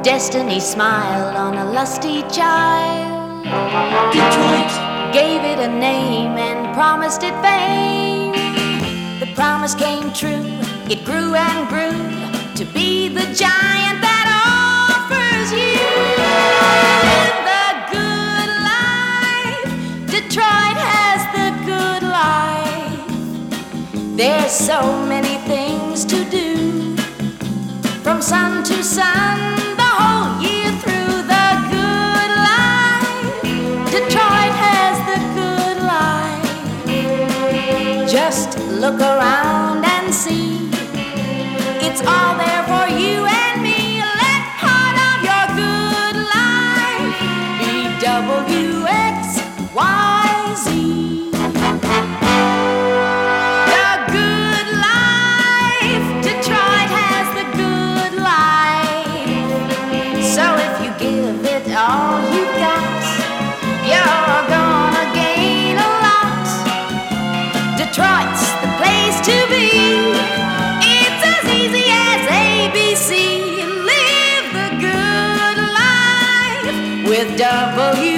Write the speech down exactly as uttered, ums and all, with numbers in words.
Destiny smiled on a lusty child. Detroit gave it a name and promised it fame. The promise came true, it grew and grew to be the giant that offers you the good life. Detroit has the good life. There's so many things to do, from sun to sun, the whole year through. The good life, Detroit has the good life. Just look around and see, it's all there for you and me. Let part of your good life be W X Y Z. The good life, Detroit has the good life. So if you give it all you got, you're gonna gain a lot. Detroit's the place to be. It's as easy as A B C. Live the good life with W